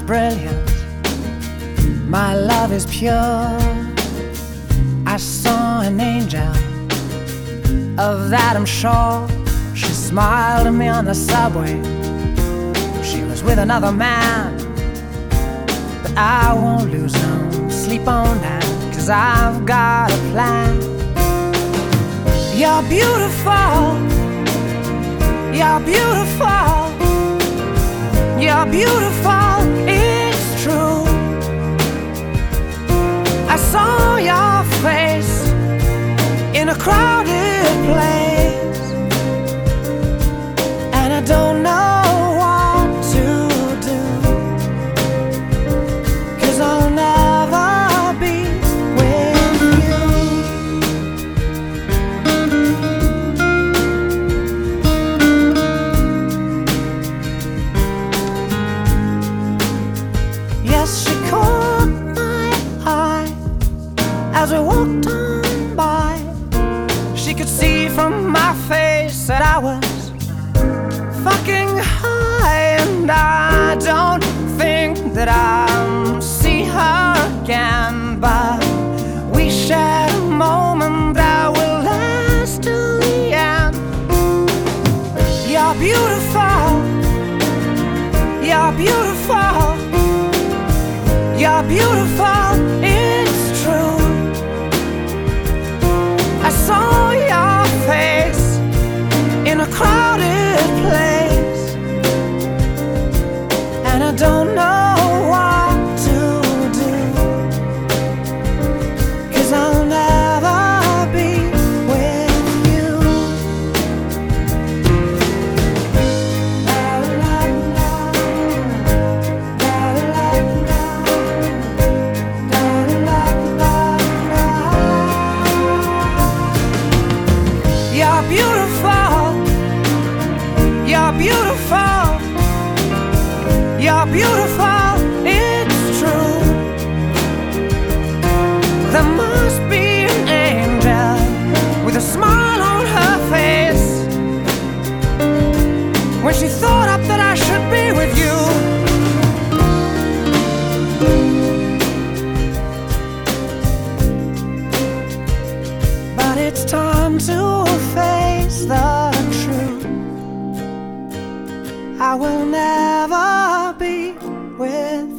brilliant, my love is pure. I saw an angel, of that I'm sure. She smiled at me on the subway. She was with another man, but I won't lose no sleep on that, 'cause I've got a plan. You're beautiful, you're beautiful, you're beautiful, it's true. I saw your face in a crowded place, and I don't know what to do, 'cause I'll never be with you. Yes, she caught my eye as we walked on by. She could see from my face that I was fucking high, and I don't think that I'll see her again, but we shared a moment that will last till the end. You're beautiful, you're beautiful, you're beautiful, it's true. I saw your face in a crowded place, and I don't know what to do, 'cause I'll never be with you. You're beautiful, you're beautiful, you're beautiful, it's true. There must be an angel with a smile on her face when she thought up that I should be with you. But it's time to face the truth. I will never be with